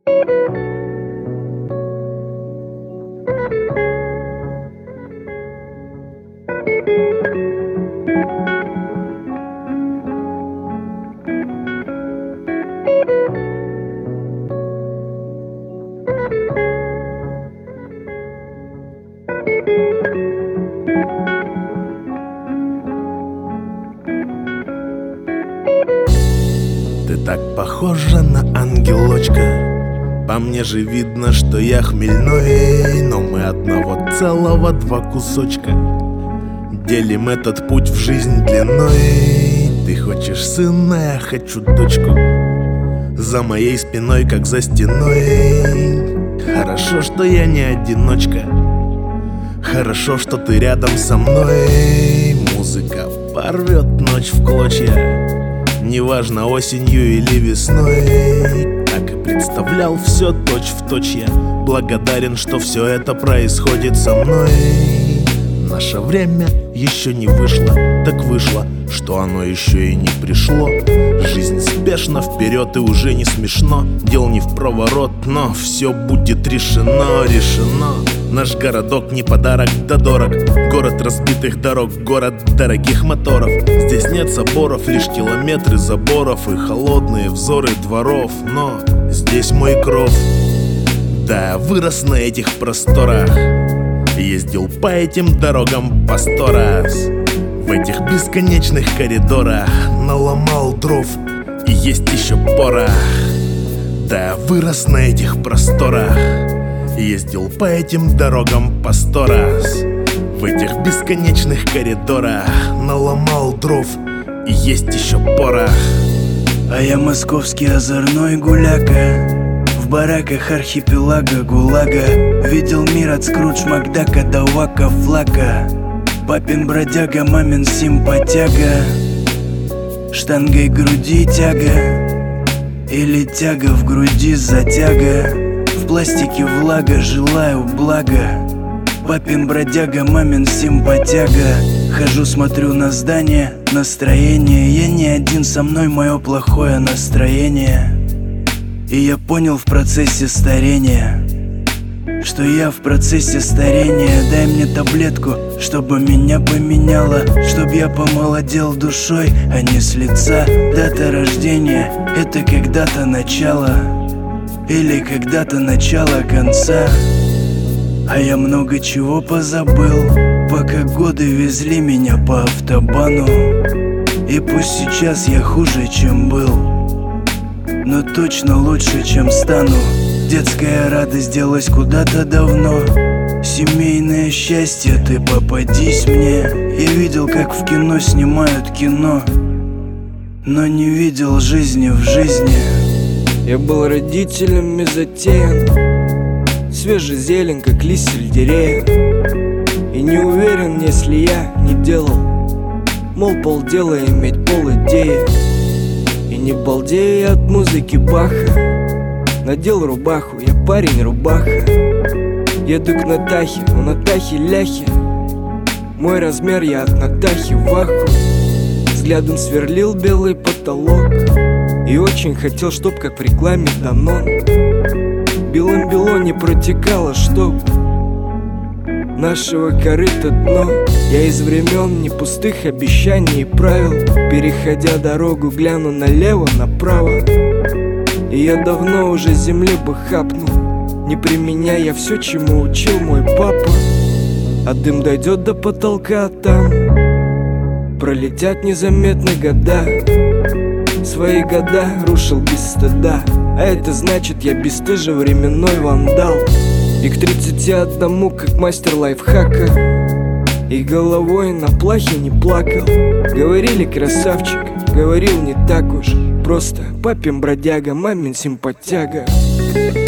Ты так похожа на ангелочка. По мне же видно, что я хмельной, но мы одного целого два кусочка. Делим этот путь в жизнь длиной. Ты хочешь сына, я хочу дочку. За моей спиной, как за стеной. Хорошо, что я не одиночка. Хорошо, что ты рядом со мной. Музыка порвет ночь в клочья. Неважно, осенью или весной. Так и представлял все точь-в-точь я. Благодарен, что все это происходит со мной. Наше время еще не вышло. Так вышло, что оно еще и не пришло. Жизнь спешно вперед и уже не смешно. Дел не в проворот, но все будет решено, решено. Наш городок не подарок, да дорог. Город разбитых дорог, город дорогих моторов. Здесь нет соборов, лишь километры заборов и холодные взоры дворов. Но здесь мой кров. Да, я вырос на этих просторах. Ездил по этим дорогам по 100 раз. В этих бесконечных коридорах наломал дров, и есть еще порох. Да, я вырос на этих просторах. Ездил по этим дорогам по 100 раз. В этих бесконечных коридорах наломал дров, и есть еще порох. А я московский озорной гуляка. В бараках архипелага ГУЛАГа. Видел мир от Скрудж Макдака до Вака Флака. Папин бродяга, мамин симпатяга. Штангой груди тяга. Или тяга в груди затяга. В пластике влага, желаю блага. Папин бродяга, мамин симпатяга. Хожу, смотрю на здание, настроение. Я не один, со мной мое плохое настроение. И я понял в процессе старения, что я в процессе старения. Дай мне таблетку, чтобы меня поменяло, чтоб я помолодел душой, а не с лица. Дата рождения — это когда-то начало, или когда-то начало конца. А я много чего позабыл, пока годы везли меня по автобану. И пусть сейчас я хуже, чем был, но точно лучше, чем стану. Детская радость делась куда-то давно. Семейное счастье, ты попадись мне. Я видел, как в кино снимают кино, но не видел жизни в жизни. Я был родителями затеян, свежая зелень, как лист сельдерея. И не уверен, если я не делал, мол, полдела иметь пол идеи. И не балдею я от музыки Баха. Надел рубаху, я парень рубаха. Еду к Натахе, у Натахи ляхи. Мой размер, я от Натахи в аху. Взглядом сверлил белый потолок и очень хотел, чтоб как в рекламе Данон белым-бело не протекало, чтоб нашего корыта дно. Я из времен не пустых обещаний и правил, переходя дорогу, гляну налево, направо. И я давно уже земли бы хапнул, не применяя все, чему учил мой папа. А дым дойдет до потолка, а там пролетят незаметно года. Свои года рушил без стыда, а это значит, я бесстыжий временной вандал. И к 31, как мастер лайфхака, и головой на плахе не плакал. Говорили красавчик, говорил не так уж просто. Папин бродяга, мамин симпатяга.